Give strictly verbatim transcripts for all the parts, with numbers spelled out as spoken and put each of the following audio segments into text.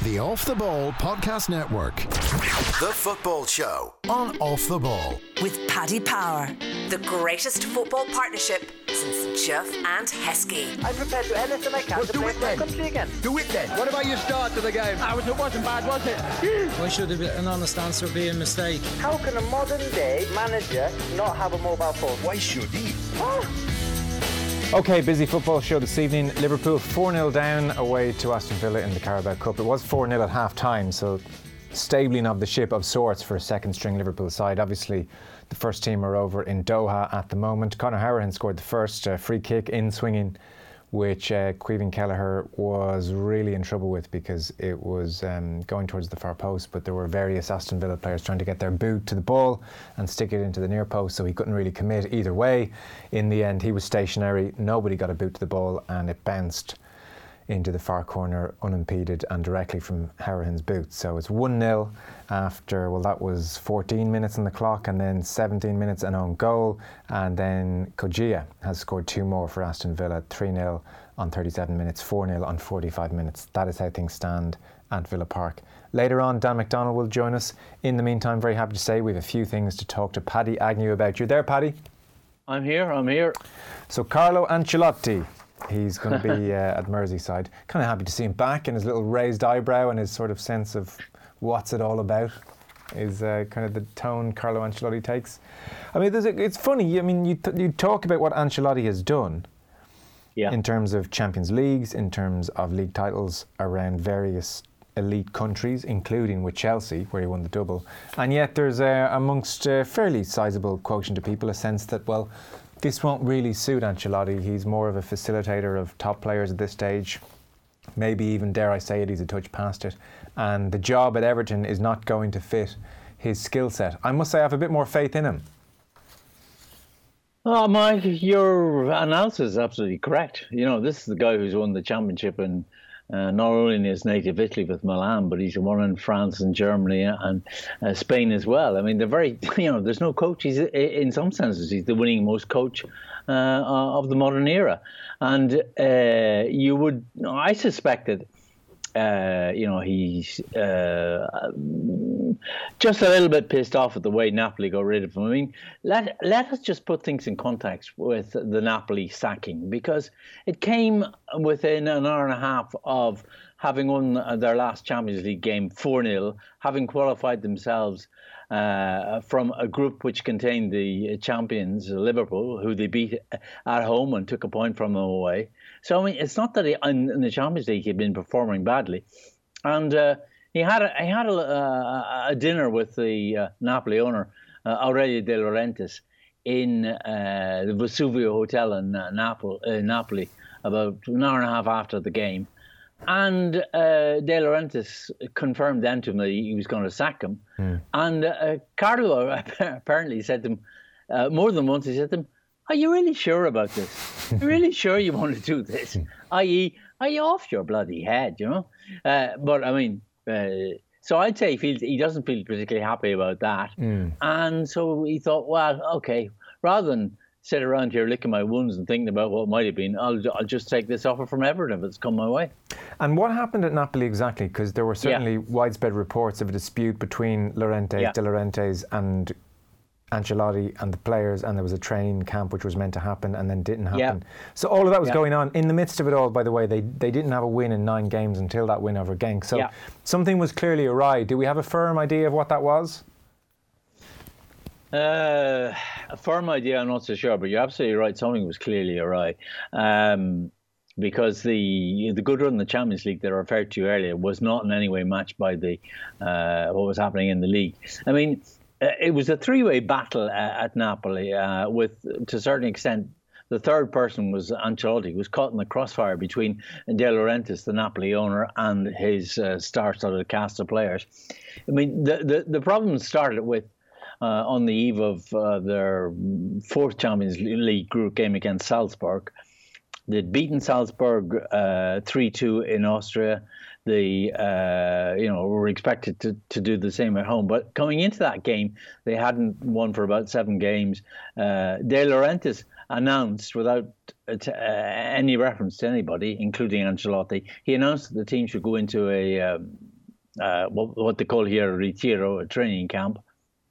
the Off the Ball Podcast Network. The Football Show on Off the Ball. With Paddy Power. The greatest football partnership since Jeff and Heskey. I'm prepared to do anything I can well, to play for my country again. Do it then. What about your start to the game? Ah, it wasn't bad, was it? Why should an honest answer be a mistake? How can a modern day manager not have a mobile phone? Why should he? Oh. OK, busy football show this evening. Liverpool four nil down away to Aston Villa in the Carabao Cup. It was four nil at half time, so stabling of the ship of sorts for a second string Liverpool side. Obviously, the first team are over in Doha at the moment. Conor Hourihane scored the first uh, free kick in swinging, which uh, Caoimhín Kelleher was really in trouble with because it was um, going towards the far post, but there were various Aston Villa players trying to get their boot to the ball and stick it into the near post, so he couldn't really commit either way. In the end, he was stationary, nobody got a boot to the ball, and it bounced into the far corner unimpeded and directly from Hourihane's boot. So it's one nil after, well, that was fourteen minutes on the clock, and then seventeen minutes an own goal, and then Kojia has scored two more for Aston Villa, three nil on thirty-seven minutes, four nil on forty-five minutes. That is how things stand at Villa Park. Later on, Dan McDonnell will join us. In the meantime, very happy to say we have a few things to talk to Paddy Agnew about. You there, Paddy? I'm here, I'm here. So Carlo Ancelotti, he's going to be uh, at Merseyside. Kind of happy to see him back, and his little raised eyebrow and his sort of sense of what's it all about is uh, kind of the tone Carlo Ancelotti takes. I mean, there's a, it's funny. I mean, you th- you talk about what Ancelotti has done yeah. in terms of Champions Leagues, in terms of league titles around various elite countries, including with Chelsea, where he won the double. And yet there's, uh, amongst a fairly sizable quotient of people, a sense that, well, this won't really suit Ancelotti. He's more of a facilitator of top players at this stage. Maybe even, dare I say it, he's a touch past it. And the job at Everton is not going to fit his skill set. I must say I have a bit more faith in him. Oh, Mike, your analysis is absolutely correct. You know, this is the guy who's won the championship in uh, not only in his native Italy with Milan, but he's won in France and Germany and uh, Spain as well. I mean, they're very, you know, there's no coach. He's, in some senses, he's the winning most coach uh, of the modern era. And uh, you would, I suspect that, uh, you know, he's uh, just a little bit pissed off at the way Napoli got rid of him. I mean, let let us just put things in context with the Napoli sacking, because it came within an hour and a half of having won their last Champions League game four nil, having qualified themselves uh, from a group which contained the champions, Liverpool, who they beat at home and took a point from them away. So, I mean, it's not that he, in, in the Champions League he'd been performing badly. And uh, he had a, he had a, a, a dinner with the uh, Napoli owner, uh, Aurelio De Laurentiis, in uh, the Vesuvio Hotel in uh, Napoli, uh, Napoli about an hour and a half after the game. And uh, De Laurentiis confirmed then to him that he was going to sack him. Mm. And uh, Carlo apparently said to him, uh, more than once, he said to him, "Are you really sure about this? Are you really sure you want to do this? that is, are you off your bloody head, you know?" Uh, but, I mean, uh, so I'd say he feels he doesn't feel particularly happy about that. Mm. And so he thought, well, OK, rather than sit around here licking my wounds and thinking about what might have been, I'll, I'll just take this offer from Everton if it's come my way. And what happened at Napoli exactly? Because there were certainly yeah. widespread reports of a dispute between Laurentiis, yeah. De Laurentiis and Ancelotti and the players, and there was a training camp which was meant to happen and then didn't happen. Yeah. So all of that was yeah. going on. In the midst of it all, by the way, they they didn't have a win in nine games until that win over Genk. So yeah. something was clearly awry. Do we have a firm idea of what that was? Uh, a firm idea, I'm not so sure, but you're absolutely right. Something was clearly awry. Um, because the the good run in the Champions League that I referred to earlier was not in any way matched by the uh, what was happening in the league. I mean, uh, it was a three-way battle uh, at Napoli uh, with, to a certain extent, the third person was Ancelotti, who was caught in the crossfire between De Laurentiis, the Napoli owner, and his uh, star-studded cast of players. I mean, the, the, the problem started with Uh, on the eve of uh, their fourth Champions League group game against Salzburg. They'd beaten Salzburg uh, three two in Austria. They, uh, you know, were expected to, to do the same at home. But coming into that game, they hadn't won for about seven games. Uh, De Laurentiis announced, without uh, any reference to anybody, including Ancelotti, he announced that the team should go into a um, uh, what, what they call here a retiro, a training camp.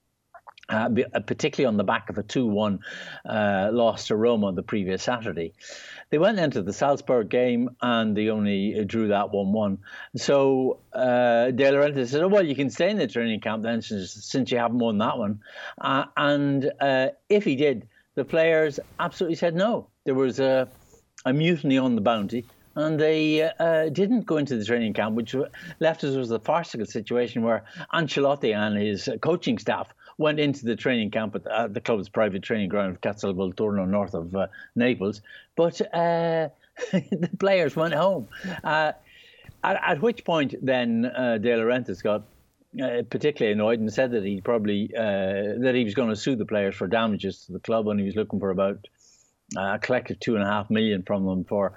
Uh, particularly on the back of a two one uh, loss to Roma the previous Saturday. They went into the Salzburg game and they only drew that one one. So uh, De Laurentiis said, oh, well, you can stay in the training camp then since, since you haven't won that one. Uh, and uh, if he did, the players absolutely said no. There was a, a mutiny on the Bounty. And they uh, didn't go into the training camp, which left us with a farcical situation where Ancelotti and his coaching staff went into the training camp at the, at the club's private training ground of Castelvolturno, north of uh, Naples. But uh, the players went home. Uh, at, at which point then uh, De Laurentiis got uh, particularly annoyed and said that he probably uh, that he was going to sue the players for damages to the club, and he was looking for about Uh, a collective two and a half million from them for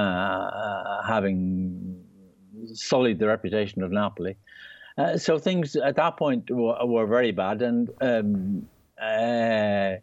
uh, having sullied the reputation of Napoli. Uh, so things at that point were, were very bad, and um, uh,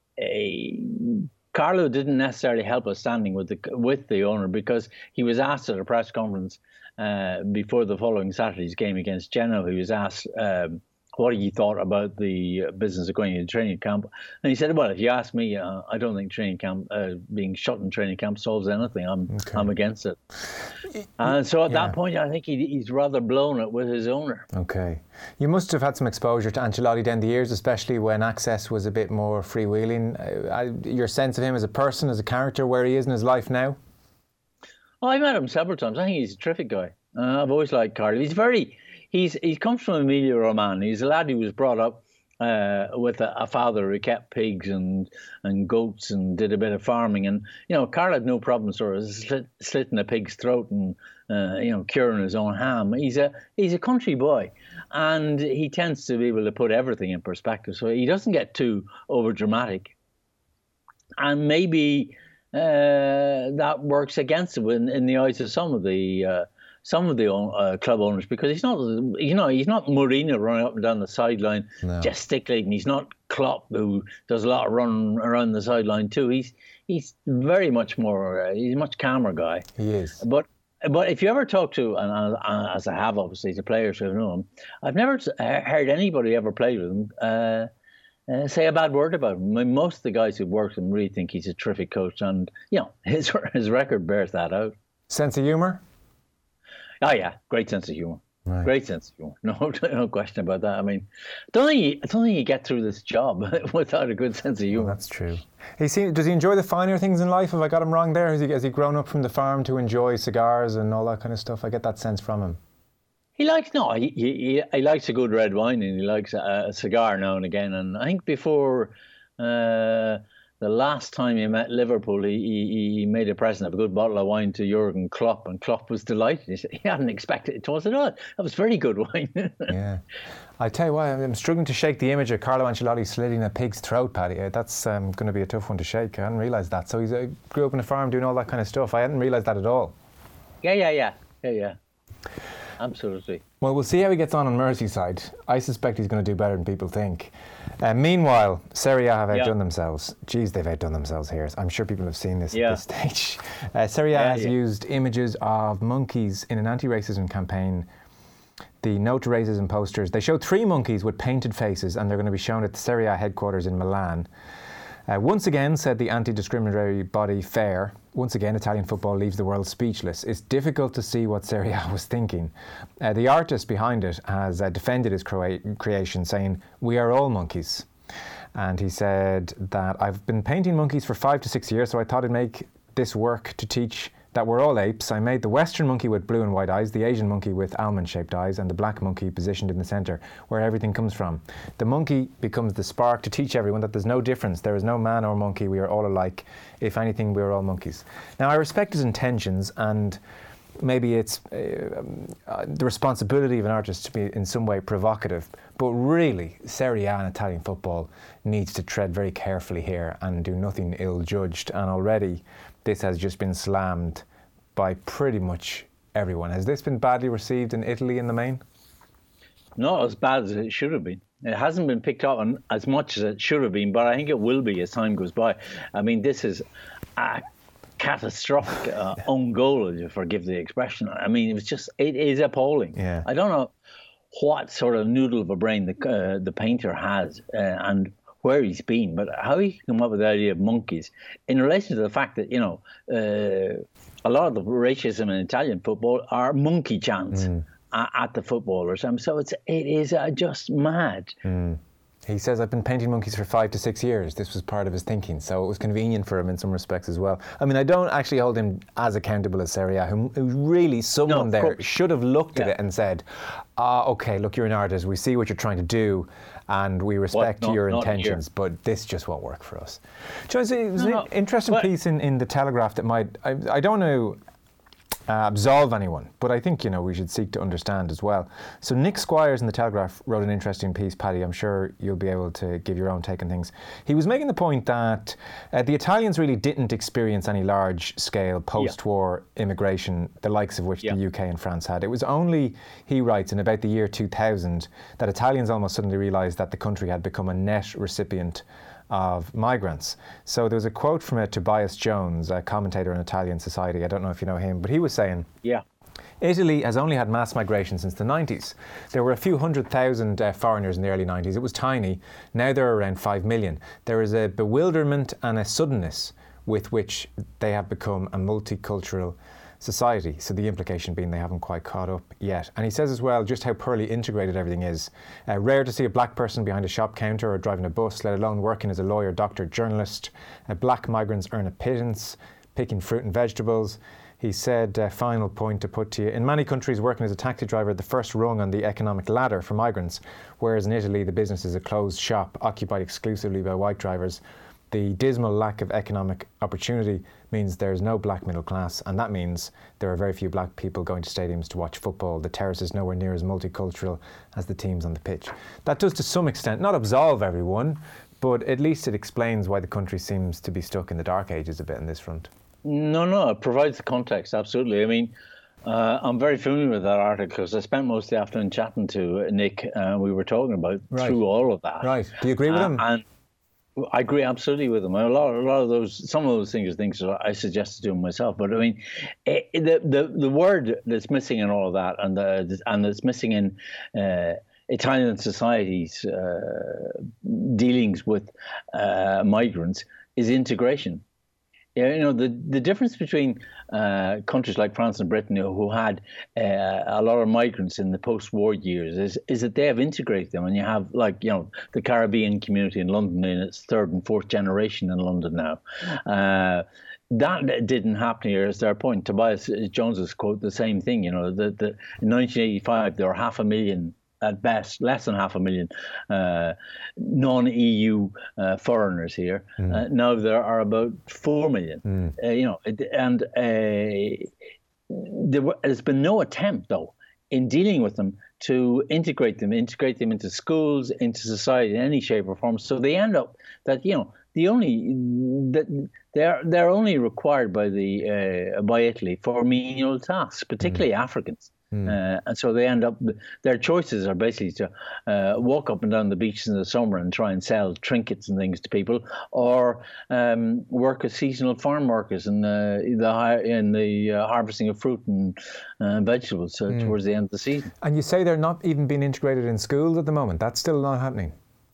a, Carlo didn't necessarily help us standing with the with the owner, because he was asked at a press conference uh, before the following Saturday's game against Genoa. He was asked Um, what he thought about the business of going into training camp. And he said, well, if you ask me, uh, I don't think training camp, uh, being shut in training camp solves anything. I'm okay. I'm against it. And so at yeah. that point, I think he, he's rather blown it with his owner. Okay. You must have had some exposure to Ancelotti down the years, especially when access was a bit more freewheeling. Uh, your sense of him as a person, as a character, where he is in his life now? Oh, I met him several times. I think he's a terrific guy. Uh, I've always liked Carlo. He's very... He's he comes from Emilia Romagna. He's a lad who was brought up uh, with a, a father who kept pigs and and goats and did a bit of farming. And you know, Carlo had no problem sort of slit, slitting a pig's throat and uh, you know, curing his own ham. He's a he's a country boy, and he tends to be able to put everything in perspective. So he doesn't get too over dramatic, and maybe uh, that works against him in, in the eyes of some of the. Uh, Some of the uh, club owners, because he's not, you know, he's not Mourinho running up and down the sideline no. gesticulating. He's not Klopp, who does a lot of running around the sideline too. He's he's very much more, uh, he's a much calmer guy. He is. But but if you ever talk to, and uh, as I have obviously, to players who have known him, I've never heard anybody ever played with him uh, uh, say a bad word about him. I mean, most of the guys who've worked with him really think he's a terrific coach, and you know, his his record bears that out. Sense of humour? Oh yeah, great sense of humour. Right. Great sense of humour. No, no question about that. I mean, I don't think you, I don't think you get through this job without a good sense of humour. Well, that's true. He seems, does he enjoy the finer things in life? Have I got him wrong there? Has he, has he grown up from the farm to enjoy cigars and all that kind of stuff? I get that sense from him. He likes no. He he, he likes a good red wine, and he likes a, a cigar now and again. And I think before. Uh, The last time he met Liverpool, he, he he made a present of a good bottle of wine to Jurgen Klopp, and Klopp was delighted. He hadn't expected it to us at all. That was very good wine. Yeah. I tell you what, I'm struggling to shake the image of Carlo Ancelotti slitting a pig's throat, Paddy. That's um, going to be a tough one to shake. I hadn't realised that. So he uh, grew up in a farm doing all that kind of stuff. I hadn't realised that at all. Yeah, yeah, yeah. Yeah, yeah. Absolutely. Well, we'll see how he gets on on Merseyside. I suspect he's going to do better than people think. Uh, meanwhile, Serie A have outdone yeah. themselves. Geez, they've outdone themselves here. I'm sure people have seen this yeah. at this stage. Uh, Serie A yeah, has yeah. used images of monkeys in an anti-racism campaign. The no to racism posters, they show three monkeys with painted faces, and they're going to be shown at the Serie A headquarters in Milan. Uh, once again, said the anti-discriminatory body FAIR, once again Italian football leaves the world speechless. It's difficult to see what Serie A was thinking. Uh, the artist behind it has uh, defended his crea- creation, saying, "We are all monkeys." And he said that, "I've been painting monkeys for five to six years, so I thought I'd make this work to teach that we're all apes. I made the Western monkey with blue and white eyes, the Asian monkey with almond-shaped eyes, and the black monkey positioned in the centre, where everything comes from. The monkey becomes the spark to teach everyone that there's no difference. There is no man or monkey. We are all alike. If anything, we are all monkeys." Now, I respect his intentions, and maybe it's uh, uh, the responsibility of an artist to be in some way provocative, but really, Serie A and Italian football needs to tread very carefully here and do nothing ill-judged. And already, this has just been slammed by pretty much everyone. Has this been badly received in Italy in the main? Not as bad as it should have been. It hasn't been picked up on as much as it should have been, but I think it will be as time goes by. I mean, this is a catastrophic uh, own goal, if you forgive the expression. I mean, it was just, it is appalling. Yeah. I don't know what sort of noodle of a brain the uh, the painter has uh, and where he's been, but how he can come up with the idea of monkeys in relation to the fact that, you know, uh, a lot of the racism in Italian football are monkey chants mm. at, at the footballers. Um, so it's it is uh, just mad. Mm. He says, I've been painting monkeys for five to six years. This was part of his thinking, so it was convenient for him in some respects as well. I mean, I don't actually hold him as accountable as Serie A, who, who really, someone no, there course. should have looked yeah. at it and said, ah, okay, look, you're an artist, we see what you're trying to do, and we respect what? Not, your intentions, here. But this just won't work for us. John, it was no, an interesting no. piece in, in the Telegraph that might, I, I don't know, Uh, absolve anyone, but I think, you know, we should seek to understand as well. So Nick Squires in the Telegraph wrote an interesting piece, Paddy. I'm sure you'll be able to give your own take on things. He was making the point that uh, the Italians really didn't experience any large-scale post-war yeah. immigration, the likes of which yeah. the U K and France had. It was only, he writes, in about the year two thousand, that Italians almost suddenly realised that the country had become a net recipient of migrants. So there was a quote from uh, Tobias Jones, a commentator in Italian society. I don't know if you know him, but he was saying, yeah, Italy has only had mass migration since the nineties. There were a few hundred thousand uh, foreigners in the early nineties. It was tiny. Now there are around five million. There is a bewilderment and a suddenness with which they have become a multicultural society. So the implication being they haven't quite caught up yet. And he says as well just how poorly integrated everything is. Uh, rare to see a black person behind a shop counter or driving a bus, let alone working as a lawyer, doctor, journalist. Uh, black migrants earn a pittance, picking fruit and vegetables. He said, uh, final point to put to you, in many countries working as a taxi driver, the first rung on the economic ladder for migrants, whereas in Italy the business is a closed shop occupied exclusively by white drivers. The dismal lack of economic opportunity means there's no black middle class, and that means there are very few black people going to stadiums to watch football. The terrace is nowhere near as multicultural as the teams on the pitch. That does to some extent not absolve everyone, but at least it explains why the country seems to be stuck in the dark ages a bit on this front. No, no, it provides the context, absolutely. I mean, uh, I'm very familiar with that article because I spent most of the afternoon chatting to Nick, and uh, we were talking about right. through all of that. Right. Do you agree with uh, him? And I agree absolutely with them. A lot, a lot of those, some of those things are things that I suggested to him myself. But I mean, it, the the the word that's missing in all of that, and the and that's missing in uh, Italian society's uh, dealings with uh, migrants, is integration. Yeah, you know, the, the difference between uh, countries like France and Britain, you know, who had uh, a lot of migrants in the post-war years, is is that they have integrated them. And you have, like, you know, the Caribbean community in London in its third and fourth generation in London now. Uh, that didn't happen here, is their point. Tobias Jones's quote, the same thing, you know, that the, in nineteen eighty-five, there were half a million at best, less than half a million uh, non-E U uh, foreigners here. Mm. Uh, now there are about four million. Mm. Uh, you know, and uh, there were, there's been no attempt, though, in dealing with them to integrate them, integrate them into schools, into society in any shape or form. So they end up that, you know, the only that they're they're only required by the uh, by Italy for menial tasks, particularly mm. Africans. Mm. Uh, and so they end up, their choices are basically to uh, walk up and down the beaches in the summer and try and sell trinkets and things to people, or um, work as seasonal farm workers in the, the in the uh, harvesting of fruit and uh, vegetables uh, mm. towards the end of the season. And you say they're not even being integrated in schools at the moment. That's still not happening.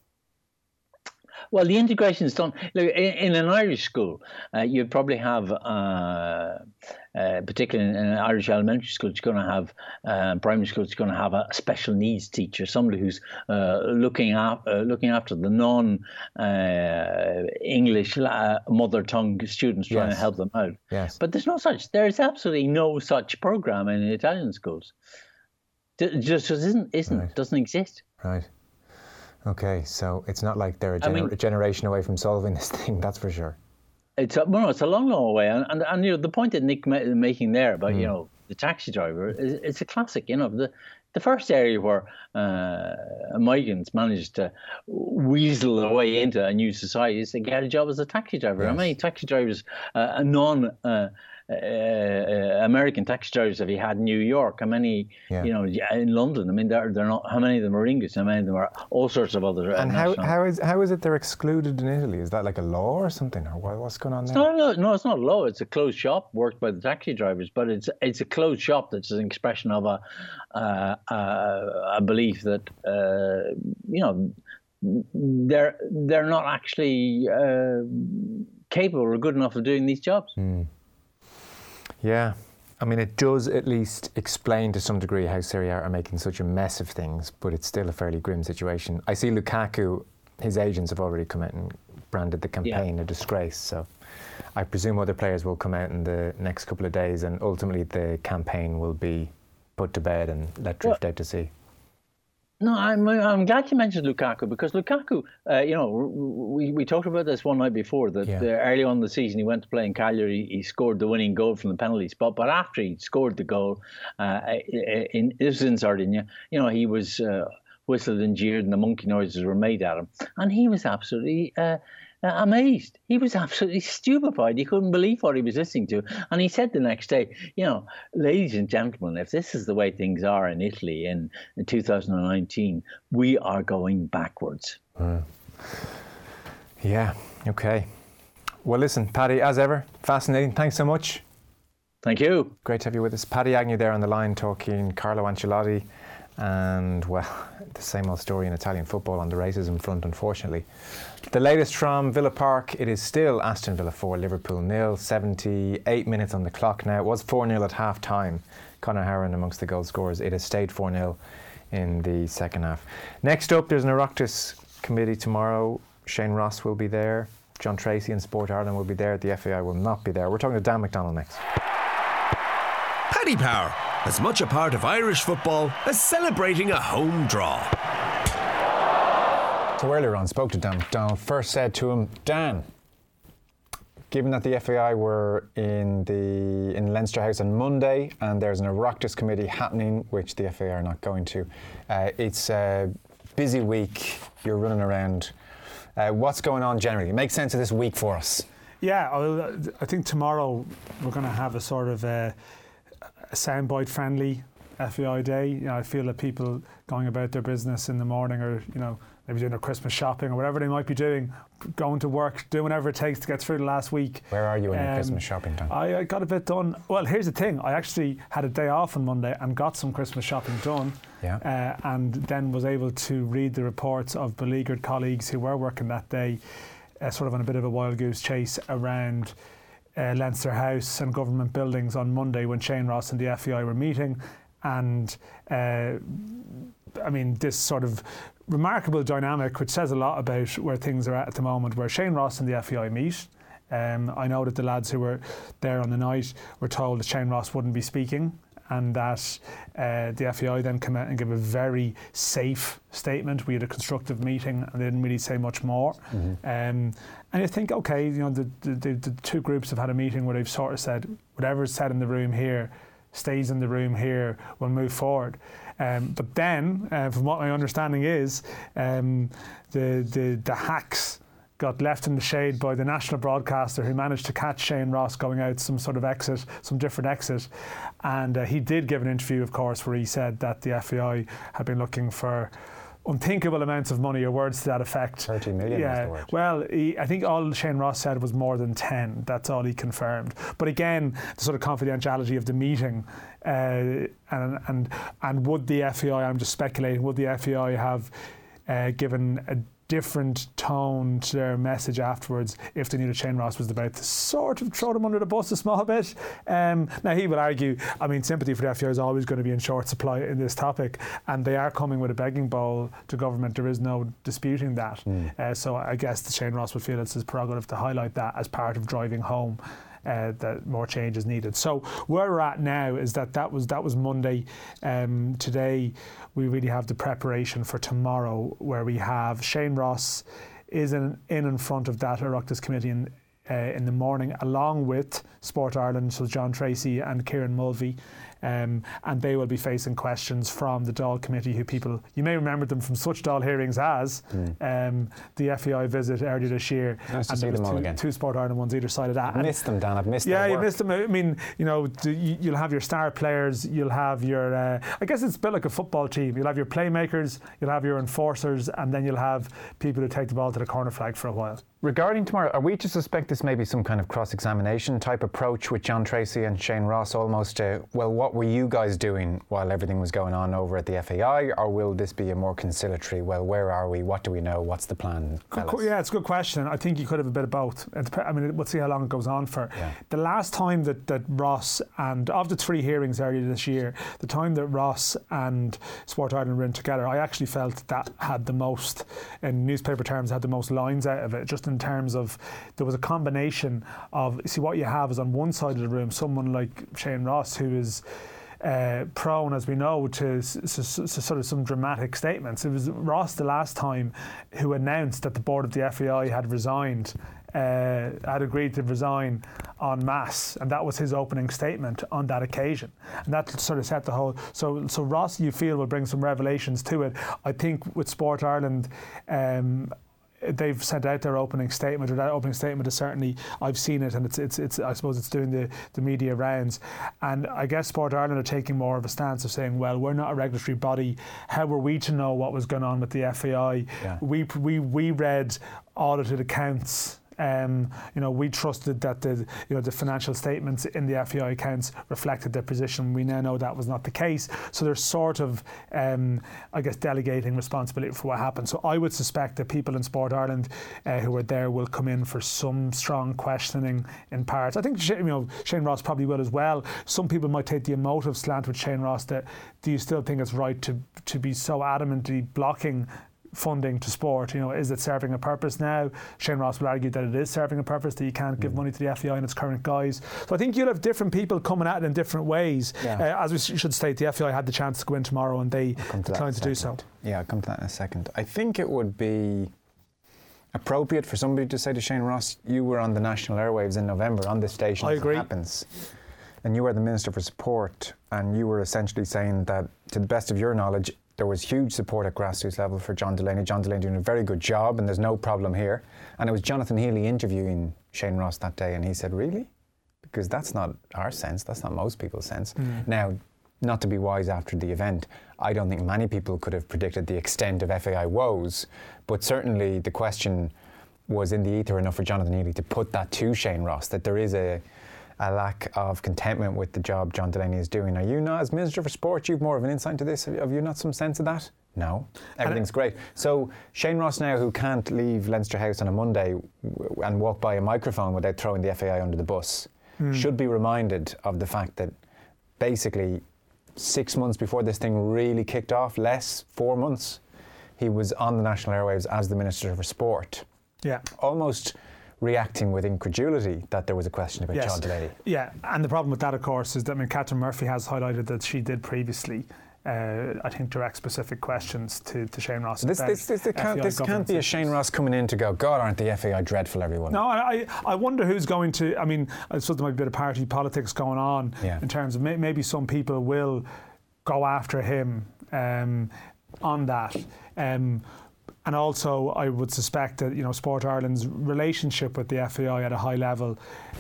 Well, the integration is done. Look, in, in an Irish school, uh, you'd probably have, uh, uh, particularly in an Irish elementary school, you're going to have, uh, primary school, you're going to have a special needs teacher, somebody who's uh, looking, at, uh, looking after the non-English uh, mother tongue students, trying yes. to help them out. Yes. But there's no such, there's absolutely no such program in Italian schools. It just isn't, isn't right. doesn't exist. Right. Okay, so it's not like they're a, gener- I mean, a generation away from solving this thing, that's for sure. It's a, well, no, it's a long, long way. And, and, and you know, the point that Nick ma- making there about, mm. you know, the taxi driver, is, it's a classic. You know, the the first area where uh, migrants managed to weasel their way into a new society is to get a job as a taxi driver. Yes. How many taxi drivers, uh, non uh, uh, American taxi drivers have you had in New York? How many, Yeah. you know, in London? I mean, they're, they're not. How many of them are English? How many of them are all sorts of other? Uh, And how, national- how is how is it they're excluded in Italy? Is that like a law or something, or what, what's going on there? No, no, no, it's not law. It's a closed shop worked by the taxi drivers, but it's it's a closed shop that's an expression of a uh, uh, a belief that uh, you know they're they're not actually uh, capable or good enough of doing these jobs. Mm. Yeah. I mean, it does at least explain to some degree how Serie A are making such a mess of things, but it's still a fairly grim situation. I see Lukaku, his agents have already come out and branded the campaign Yeah. a disgrace, so I presume other players will come out in the next couple of days and ultimately the campaign will be put to bed and let drift Well, out to sea. No, I'm I'm glad you mentioned Lukaku because Lukaku, uh, you know, we, we talked about this one night before that Yeah. uh, early on in the season he went to play in Cagliari, he scored the winning goal from the penalty spot, but after he scored the goal, uh, in this was in Sardinia, you know, he was uh, whistled and jeered and the monkey noises were made at him, and he was absolutely uh, amazed. He was absolutely stupefied. He couldn't believe what he was listening to. And he said the next day, you know, ladies and gentlemen, if this is the way things are in Italy in, in two thousand nineteen, we are going backwards. Mm. Yeah, okay. Well, listen, Paddy, as ever, fascinating. Thanks so much. Thank you. Great to have you with us. Paddy Agnew there on the line talking Carlo Ancelotti and, well, the same old story in Italian football on the racism front, unfortunately. The latest from Villa Park, it is still Aston Villa four, Liverpool nil, seventy-eight minutes on the clock now. It was four nil at half time. Conor Harron amongst the goal scorers. It has stayed four nil in the second half. Next up, there's an Oireachtas committee tomorrow. Shane Ross will be there. John Tracy and Sport Ireland will be there. The F A I will not be there. We're talking to Dan McDonnell next. Paddy Power, as much a part of Irish football as celebrating a home draw. So earlier on, spoke to Dan McDonnell, first said to him, Dan, given that the F A I were in the in Leinster House on Monday and there's an Oireachtas committee happening, which the F A I are not going to, uh, it's a busy week, you're running around. Uh, what's going on generally? Make sense of this week for us. Yeah, I'll, I think tomorrow we're going to have a sort of a, a soundbite friendly F A I day. You know, I feel that people going about their business in the morning, or you know, maybe doing their Christmas shopping or whatever they might be doing, going to work, doing whatever it takes to get through the last week. Where are you in um, your Christmas shopping time? I, I got a bit done. Well, here's the thing. I actually had a day off on Monday and got some Christmas shopping done. Yeah. Uh, and then was able to read the reports of beleaguered colleagues who were working that day, uh, sort of on a bit of a wild goose chase around uh, Leinster House and government buildings on Monday when Shane Ross and the F A I were meeting. And uh, I mean, this sort of remarkable dynamic, which says a lot about where things are at at the moment, where Shane Ross and the F A I meet. Um, I know that the lads who were there on the night were told that Shane Ross wouldn't be speaking, and that uh, the F A I then came out and gave a very safe statement. We had a constructive meeting and they didn't really say much more. Mm-hmm. Um, and you think, okay, you know, the, the, the two groups have had a meeting where they've sort of said, whatever's said in the room here stays in the room here, we'll move forward. Um, but then, uh, from what my understanding is, um, the, the, the hacks got left in the shade by the national broadcaster who managed to catch Shane Ross going out some sort of exit, some different exit. And uh, he did give an interview, of course, where he said that the F A I had been looking for unthinkable amounts of money, or words to that effect. thirty million yeah. was the word. Well, he, I think all Shane Ross said was more than ten. That's all he confirmed. But again, the sort of confidentiality of the meeting, uh, and and and would the F A I, I'm just speculating, would the F A I have uh, given a different tone to their message afterwards if they knew that Shane Ross was about to sort of throw them under the bus a small bit? Um, now, he would argue, I mean, sympathy for the F A I is always going to be in short supply in this topic, and they are coming with a begging bowl to government. There is no disputing that. Mm. Uh, so I guess that Shane Ross would feel it's his prerogative to highlight that as part of driving home Uh, that more change is needed. So where we're at now is that that was that was Monday. Um, today we really have the preparation for tomorrow, where we have Shane Ross is in in, in front of that Oireachtas committee in, uh, in the morning, along with Sport Ireland, so John Tracy and Kieran Mulvey. um, and they will be facing questions from the Dáil committee, who people, you may remember them from such Dáil hearings as mm. um, the F A I visit earlier this year. Nice and to see them all two, again. Two Sport Ireland ones either side of that. I've missed them, Dan. I've missed yeah, their you work. missed them. I mean, you know, you'll have your star players, you'll have your, uh, I guess it's a bit like a football team. You'll have your playmakers, you'll have your enforcers, and then you'll have people who take the ball to the corner flag for a while. Regarding tomorrow, are we to suspect this may be some kind of cross-examination type approach with John Tracy and Shane Ross, almost to, well, what were you guys doing while everything was going on over at the F A I, or will this be a more conciliatory, well, where are we, what do we know, what's the plan, fellas? Yeah, it's a good question. I think you could have a bit of both. I mean, we'll see how long it goes on for. Yeah. The last time that, that Ross, and of the three hearings earlier this year, the time that Ross and Sport Ireland were in together, I actually felt that had the most, in newspaper terms, had the most lines out of it, just in terms of, there was a combination of, see, what you have is on one side of the room someone like Shane Ross, who is uh, prone, as we know, to, to, to sort of some dramatic statements. It was Ross the last time who announced that the board of the F A I had resigned, uh, had agreed to resign en masse, and that was his opening statement on that occasion, and that sort of set the whole. So, so Ross, you feel, will bring some revelations to it. I think with Sport Ireland, Um, they've sent out their opening statement, or that opening statement is certainly, I've seen it, and it's it's it's I suppose it's doing the, the media rounds, and I guess Sport Ireland are taking more of a stance of saying, well, we're not a regulatory body, how were we to know what was going on with the F A I? Yeah. we we we read audited accounts. Um, you know, we trusted that the you know the financial statements in the F A I accounts reflected their position. We now know that was not the case. So they're sort of, um, I guess, delegating responsibility for what happened. So I would suspect that people in Sport Ireland uh, who are there will come in for some strong questioning in parts. I think you know Shane Ross probably will as well. Some people might take the emotive slant with Shane Ross. That do you still think it's right to to be so adamantly blocking funding to sport? You know, is it serving a purpose now? Shane Ross will argue that it is serving a purpose, that you can't give mm. money to the F A I in its current guise. So I think you'll have different people coming at it in different ways. Yeah. Uh, as we should state, the F A I had the chance to go in tomorrow and they declined to do so. Yeah, I'll come to that in a second. I think it would be appropriate for somebody to say to Shane Ross, you were on the national airwaves in November on this station. I agree. It happens. And you were the Minister for Sport, and you were essentially saying that, to the best of your knowledge, there was huge support at grassroots level for John Delaney. John Delaney doing a very good job, and there's no problem here. And it was Jonathan Healy interviewing Shane Ross that day, and he said, really? Because that's not our sense, that's not most people's sense. Mm. Now, not to be wise after the event, I don't think many people could have predicted the extent of F A I woes, but certainly the question was in the ether enough for Jonathan Healy to put that to Shane Ross, that there is a a lack of contentment with the job John Delaney is doing. Are you not, as Minister for Sport, you've more of an insight into this? Have you not some sense of that? No. Everything's great. So Shane Ross now, who can't leave Leinster House on a Monday and walk by a microphone without throwing the F A I under the bus, mm. should be reminded of the fact that basically six months before this thing really kicked off, less, four months, he was on the national airwaves as the Minister for Sport. Yeah. Almost reacting with incredulity that there was a question about yes. John Delaney. Yeah, and the problem with that, of course, is that I mean, Catherine Murphy has highlighted that she did previously, uh, I think, direct specific questions to, to Shane Ross. This, this, this, this can't, this can't be a Shane Ross coming in to go, God, aren't the F A I dreadful, everyone? No, I, I wonder who's going to, I mean, I suppose there might be a bit of party politics going on yeah. in terms of may, maybe some people will go after him um, on that. Um, And also, I would suspect that you know Sport Ireland's relationship with the F A I at a high level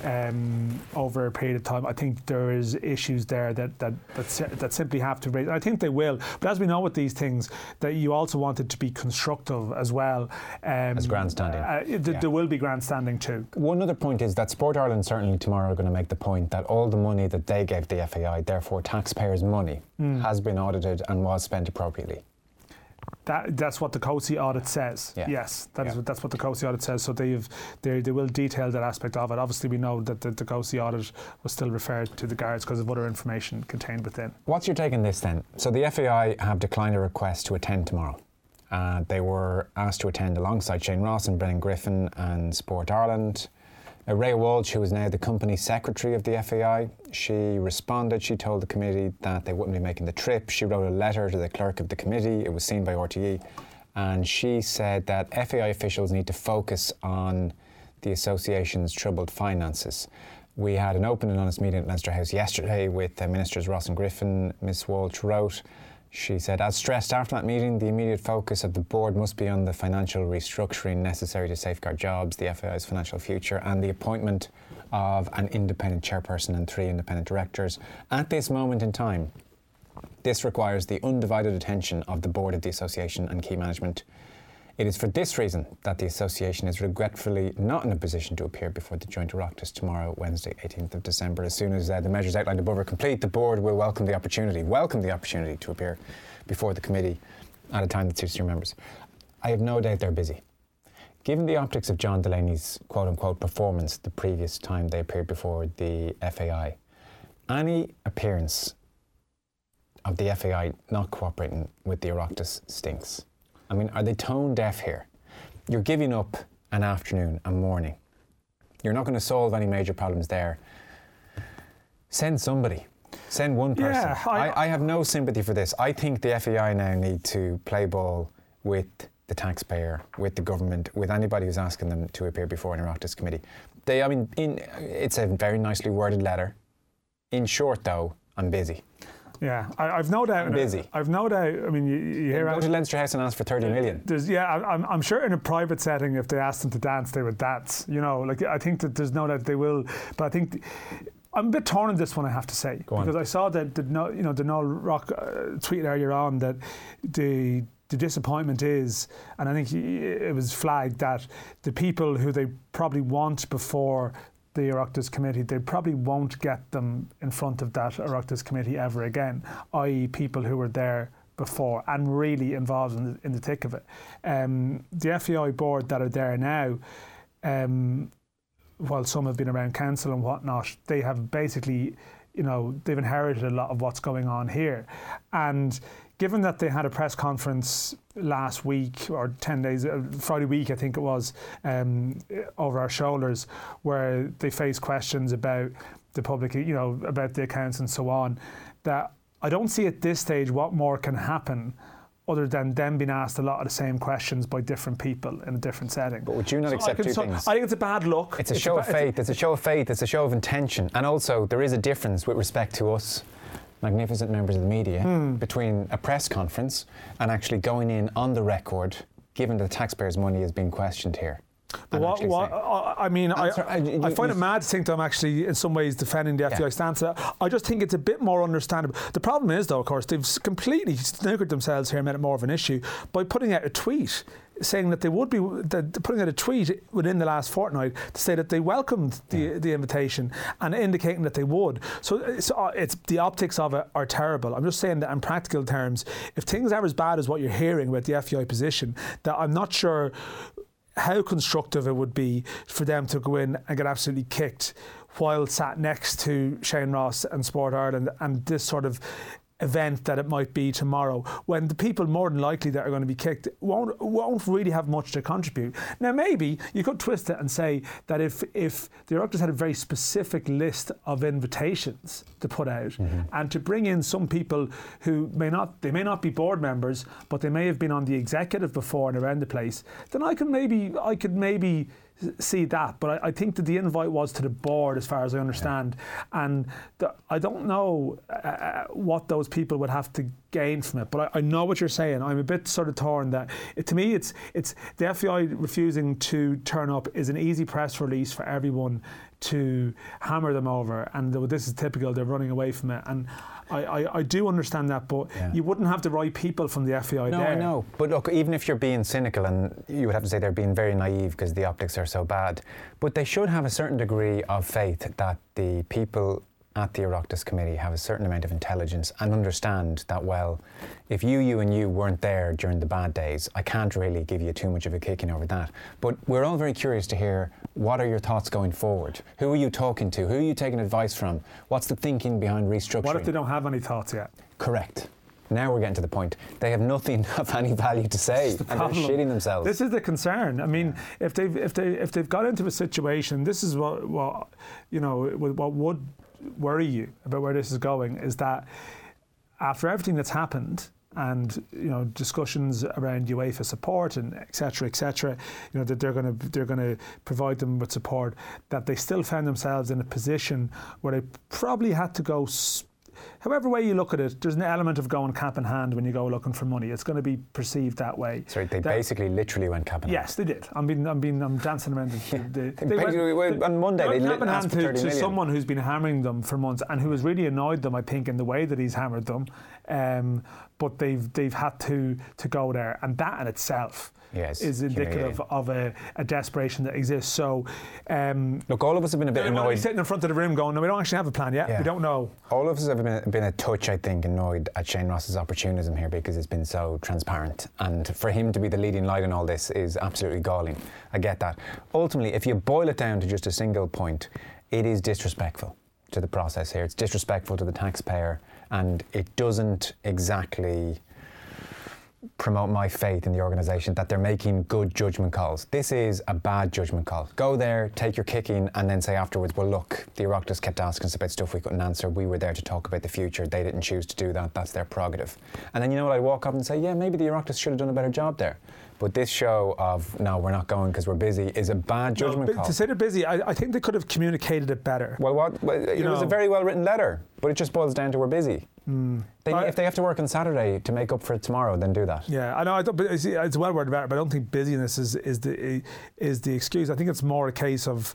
um, over a period of time, I think there is issues there that that that, that simply have to raise. I think they will, but as we know with these things, that you also want it to be constructive as well. Um, as grandstanding. Uh, th- yeah. There will be grandstanding too. One other point is that Sport Ireland certainly tomorrow are going to make the point that all the money that they gave the F A I, therefore taxpayers' money, mm. has been audited and was spent appropriately. That, that's what the C O S I audit says. Yeah. Yes, that yeah. is what, that's what the C O S I audit says. So they've they they will detail that aspect of it. Obviously, we know that the, the C O S I audit was still referred to the guards because of other information contained within. What's your take on this then? So the F A I have declined a request to attend tomorrow. Uh, they were asked to attend alongside Shane Ross and Brennan Griffin and Sport Ireland. Uh, Rhea Walsh, who is now the company secretary of the F A I, she responded. She told the committee that they wouldn't be making the trip. She wrote a letter to the clerk of the committee. It was seen by R T E. And she said that F A I officials need to focus on the association's troubled finances. We had an open and honest meeting at Leinster House yesterday with uh, Ministers Ross and Griffin. Miss Walsh wrote, she said, as stressed after that meeting, the immediate focus of the board must be on the financial restructuring necessary to safeguard jobs, the F A I's financial future, and the appointment of an independent chairperson and three independent directors. At this moment in time, this requires the undivided attention of the board of the association and key management. It is for this reason that the association is regretfully not in a position to appear before the joint Oireachtas tomorrow, Wednesday, eighteenth of December. As soon as uh, the measures outlined above are complete, the board will welcome the opportunity, welcome the opportunity to appear before the committee at a time that suits your members. I have no doubt they're busy. Given the optics of John Delaney's quote-unquote performance the previous time they appeared before the F A I, any appearance of the F A I not cooperating with the Oireachtas stinks. I mean, are they tone deaf here? You're giving up an afternoon, a morning. You're not going to solve any major problems there. Send somebody. Send one person. Yeah, I, I, I have no sympathy for this. I think the F A I now need to play ball with the taxpayer, with the government, with anybody who's asking them to appear before an Oireachtas committee. They, I mean, in, it's a very nicely worded letter. In short, though, I'm busy. Yeah, I, I've no doubt. I'm busy. I've no doubt. I mean, you, you hear go to Leinster House and ask for thirty million. There's, yeah, I'm, I'm sure in a private setting, if they asked them to dance, they would dance. You know, like I think that there's no doubt they will. But I think I'm a bit torn on this one, I have to say, go because on. I saw that the you know the Noel Rock uh, tweet earlier on that the. The disappointment is, and I think it was flagged, that the people who they probably want before the Oireachtas committee, they probably won't get them in front of that Oireachtas committee ever again, that is people who were there before and really involved in the, in the thick of it. Um, the F A I board that are there now, um, while some have been around council and whatnot, they have basically, you know, they've inherited a lot of what's going on here. And given that they had a press conference last week or ten days, uh, Friday week I think it was, um, over our shoulders, where they faced questions about the public, you know, about the accounts and so on, that I don't see at this stage what more can happen other than them being asked a lot of the same questions by different people in a different setting. But would you not so accept two so, things? I think it's a bad look. It's a it's show a, of faith. It's a show of faith. It's a show of intention. And also, there is a difference with respect to us, magnificent members of the media, hmm. between a press conference and actually going in on the record, given that the taxpayers' money is being questioned here. But what, what, I mean, I, I, you, I find you, it mad to think that I'm actually, in some ways, defending the F A I yeah. stance. I just think it's a bit more understandable. The problem is, though, of course, they've completely snookered themselves here and made it more of an issue by putting out a tweet saying that they would be, that putting out a tweet within the last fortnight to say that they welcomed the yeah. the invitation and indicating that they would. So it's, it's the optics of it are terrible. I'm just saying that in practical terms, if things are as bad as what you're hearing about the F A I position, that I'm not sure how constructive it would be for them to go in and get absolutely kicked while sat next to Shane Ross and Sport Ireland and this sort of event that it might be tomorrow, when the people more than likely that are going to be kicked won't won't really have much to contribute. Now maybe you could twist it and say that if if the Oireachtas had a very specific list of invitations to put out mm-hmm. and to bring in some people who may not they may not be board members, but they may have been on the executive before and around the place, then I could maybe I could maybe see that. But I, I think that the invite was to the board, as far as I understand, yeah. and the, I don't know uh, what those people would have to gain from it. But I, I know what you're saying. I'm a bit sort of torn that it, to me it's it's the F A I refusing to turn up is an easy press release for everyone to hammer them over, and this is typical. They're running away from it, and I, I, I do understand that, but yeah. you wouldn't have the right people from the F A I no, there. I know. But look, even if you're being cynical, and you would have to say they're being very naive because the optics are so bad, but they should have a certain degree of faith that the people at the Oireachtas committee have a certain amount of intelligence and understand that, well, if you, you and you weren't there during the bad days, I can't really give you too much of a kicking over that. But we're all very curious to hear, what are your thoughts going forward? Who are you talking to? Who are you taking advice from? What's the thinking behind restructuring? What if they don't have any thoughts yet? Correct. Now we're getting to the point. They have nothing of any value to say, the and they're shitting themselves. This is the concern. I mean, if they've if they if they've got into a situation, this is what what you know what would worry you about where this is going, is that after everything that's happened, and you know discussions around UEFA support and et cetera, et cetera. You know that they're going to they're going to provide them with support. That they still found themselves in a position where they probably had to go. Sp- However way you look at it, there's an element of going cap in hand when you go looking for money. It's going to be perceived that way. Sorry, they that, basically literally went cap in hand. Yes, they did. I'm being, I'm being, I'm dancing around. The, the, they they went, went, on Monday, they they went cap in hand to, to million. someone who's been hammering them for months and who has really annoyed them, I think, in the way that he's hammered them. Um, but they've they've had to to go there, and that in itself. Yes, is indicative of a, a desperation that exists. So, um, look, all of us have been a bit annoyed. Sitting in front of the room going, no, we don't actually have a plan yet. Yeah. We don't know. All of us have been, been a touch, I think, annoyed at Shane Ross's opportunism here because it's been so transparent. And for him to be the leading light in all this is absolutely galling. I get that. Ultimately, if you boil it down to just a single point, it is disrespectful to the process here. It's disrespectful to the taxpayer, and it doesn't exactly promote my faith in the organisation that they're making good judgment calls. This is a bad judgment call. Go there, take your kicking, and then say afterwards, well look, the Oireachtas kept asking us about stuff we couldn't answer. We were there to talk about the future. They didn't choose to do that. That's their prerogative. And then you know what, I'd walk up and say, yeah, maybe the Oireachtas should have done a better job there. But this show of, no, we're not going because we're busy, is a bad judgment no, call. To say they're busy, I, I think they could have communicated it better. Well, what? Well, it know. was a very well-written letter, but it just boils down to we're busy. Mm. They, I, if they have to work on Saturday to make up for it tomorrow, then do that. Yeah, I know. I don't, but it's, it's a well-worded letter, but I don't think busyness is, is the is the excuse. I think it's more a case of,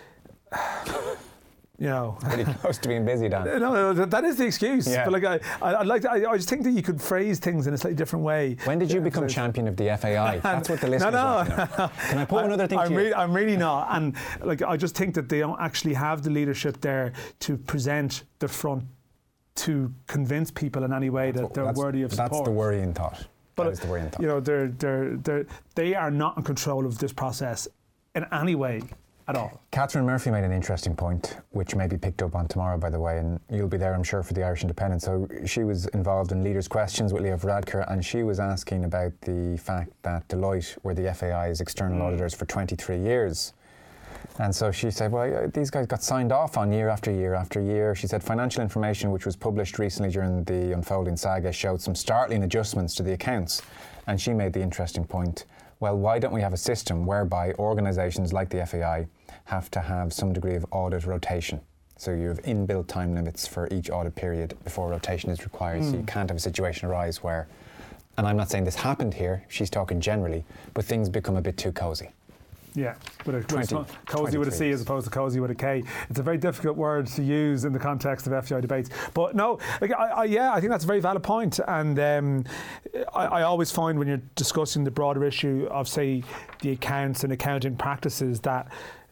you know, pretty close to being busy, Dan. No, no, that is the excuse. Yeah. But like, I, I, I'd like, to, I, I just think that you could phrase things in a slightly different way. When did you yeah, become champion of the F A I? That's what the listeners no, no. want to know. Can I put I, another thing I'm to really, you? I'm really not. And like, I just think that they don't actually have the leadership there to present the front to convince people in any way that they're worthy of support. That's the worrying thought. But that is the worrying thought. You know, they're they're they're they are not in control of this process in any way at all. Catherine Murphy made an interesting point, which may be picked up on tomorrow, by the way, and you'll be there, I'm sure, for the Irish Independent. So she was involved in Leaders' Questions with Leo Varadkar, and she was asking about the fact that Deloitte were the F A I's external mm. auditors for twenty-three years. And so she said, well, these guys got signed off on year after year after year. She said financial information which was published recently during the unfolding saga showed some startling adjustments to the accounts. And she made the interesting point, well, why don't we have a system whereby organisations like the F A I have to have some degree of audit rotation? So you have inbuilt time limits for each audit period before rotation is required. Mm. So you can't have a situation arise where, and I'm not saying this happened here, she's talking generally, but things become a bit too cosy. Yeah, with a twenty, cozy with a C as opposed to cozy with a K. It's a very difficult word to use in the context of F A I debates. But no, like, I, I, yeah, I think that's a very valid point. And um, I, I always find when you're discussing the broader issue of, say, the accounts and accounting practices that,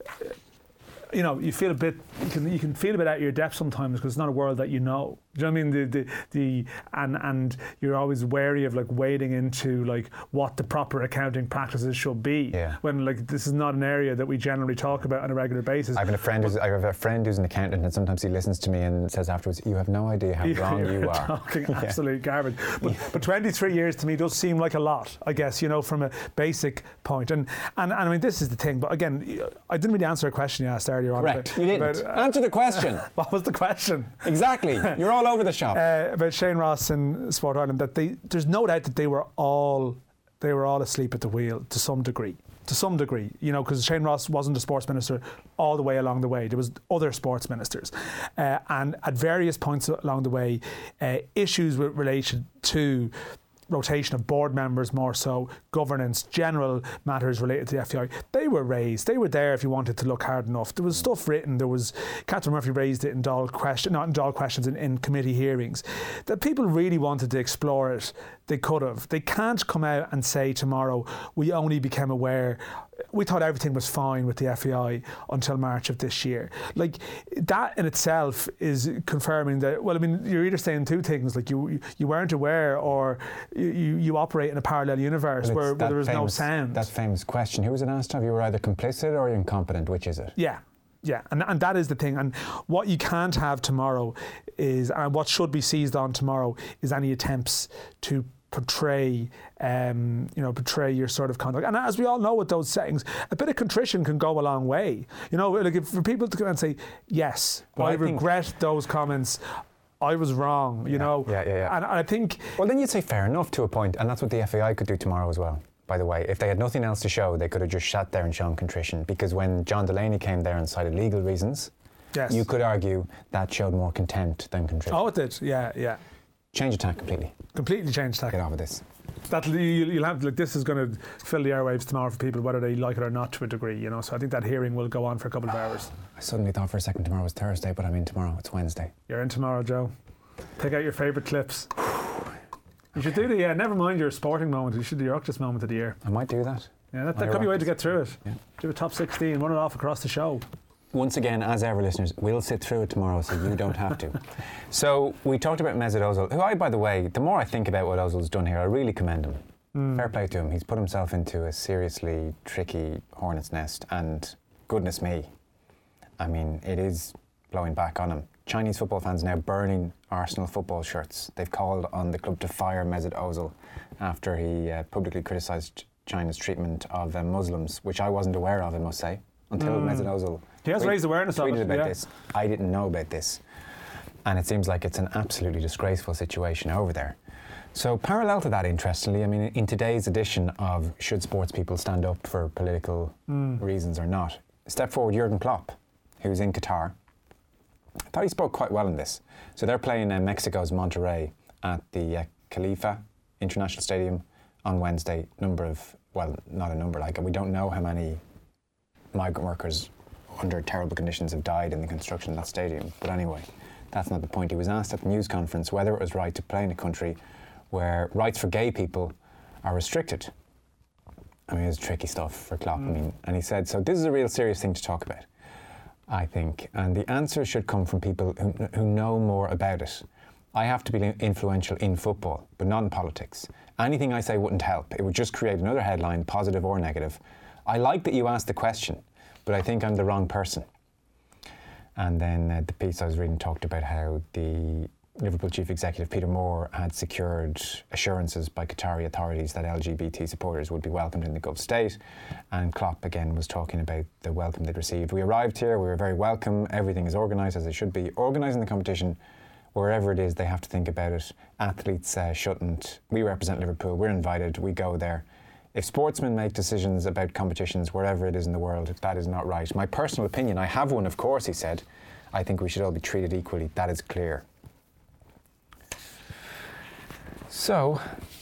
you know, you feel a bit, you can you can feel a bit out of your depth sometimes because it's not a world that you know. Do you know what I mean? The the, the and and you're always wary of like wading into like what the proper accounting practices should be. Yeah. When like this is not an area that we generally talk about on a regular basis. I have a friend who's I have a friend who's an accountant, and sometimes he listens to me and says afterwards, "You have no idea how wrong you are." Talking absolute yeah. garbage. But, yeah. but twenty-three years to me does seem like a lot, I guess, you know, from a basic point. And and, and I mean, this is the thing. But again, I didn't really answer a question you asked earlier on. Correct. About, you didn't about, uh, answer the question. What was the question? Exactly. You're all over the shop. Uh, about Shane Ross and Sport Ireland, that they there's no doubt that they were all they were all asleep at the wheel to some degree. To some degree, you know, because Shane Ross wasn't a sports minister all the way along the way. There was other sports ministers, uh, and at various points along the way, uh, issues with relation to rotation of board members, more so governance, general matters related to the F A I, they were raised. They were there if you wanted to look hard enough. There was stuff written. There was Catherine Murphy raised it in Dáil question, not in Dáil questions, in, in committee hearings. That people really wanted to explore it. They could have. They can't come out and say tomorrow we only became aware. We thought everything was fine with the F A I until March of this year. Like, that in itself is confirming that, well, I mean, you're either saying two things, like you you weren't aware, or you, you operate in a parallel universe well, where, where there was famous, no sound. That famous question, who was it asked of? You were either complicit or incompetent, which is it? Yeah. Yeah, and and that is the thing. And what you can't have tomorrow is, and what should be seized on tomorrow, is any attempts to portray, um, you know, portray your sort of conduct. And as we all know with those settings, a bit of contrition can go a long way. You know, like if, for people to come and say, yes, well, I, I regret those comments I was wrong, you yeah. know. Yeah, yeah, yeah. And I think... Well, then you'd say fair enough to a point, and that's what the F A I could do tomorrow as well, by the way. If they had nothing else to show, they could have just sat there and shown contrition, because when John Delaney came there and cited legal reasons, yes. you could argue that showed more contempt than contrition. Oh, it did, yeah, yeah. Change of tack completely. Completely change tack. Get off of this. That you'll have like this is going to fill the airwaves tomorrow for people, whether they like it or not, to a degree. You know, so I think that hearing will go on for a couple of hours. I suddenly thought for a second tomorrow was Thursday, but I mean tomorrow it's Wednesday. You're in tomorrow, Joe. Pick out your favourite clips. You should do the yeah. Never mind your sporting moment. You should do your Uctus moment of the year. I might do that. Yeah, that, that could be a way to get through it. Yeah. Do a top sixteen, run it off across the show. Once again, as ever, listeners, we'll sit through it tomorrow, so you don't have to. So we talked about Mesut Ozil, who I, by the way, the more I think about what Ozil's done here, I really commend him. Mm. Fair play to him. He's put himself into a seriously tricky hornet's nest, and goodness me, I mean, it is blowing back on him. Chinese football fans now burning Arsenal football shirts. They've called on the club to fire Mesut Ozil after he uh, publicly criticised China's treatment of uh, Muslims, which I wasn't aware of, I must say, until mm. Mesut Ozil He has tweet, raised awareness of tweeted it. about Yeah. this. I didn't know about this. And it seems like it's an absolutely disgraceful situation over there. So parallel to that, interestingly, I mean, in today's edition of Should Sports People Stand Up for Political mm. Reasons or Not, step forward Jurgen Klopp, who's in Qatar. I thought he spoke quite well in this. So they're playing uh, Mexico's Monterrey at the uh, Khalifa International Stadium on Wednesday. Number of, well, not a number, like we don't know how many migrant workers under terrible conditions have died in the construction of that stadium. But anyway, that's not the point. He was asked at the news conference whether it was right to play in a country where rights for gay people are restricted. I mean, it's tricky stuff for Klopp. Mm. I mean, and he said, so this is a real serious thing to talk about, I think. And the answer should come from people who, who know more about it. I have to be influential in football, but not in politics. Anything I say wouldn't help. It would just create another headline, positive or negative. I like that you asked the question, but I think I'm the wrong person. And then uh, the piece I was reading talked about how the Liverpool chief executive Peter Moore had secured assurances by Qatari authorities that L G B T supporters would be welcomed in the Gulf state. And Klopp again was talking about the welcome they'd received. We arrived here, we were very welcome, everything is organised as it should be. Organising the competition, wherever it is, they have to think about it. Athletes uh, shouldn't. We represent Liverpool, we're invited, we go there. If sportsmen make decisions about competitions wherever it is in the world, that is not right. My personal opinion, I have one, of course, he said. I think we should all be treated equally. That is clear. So,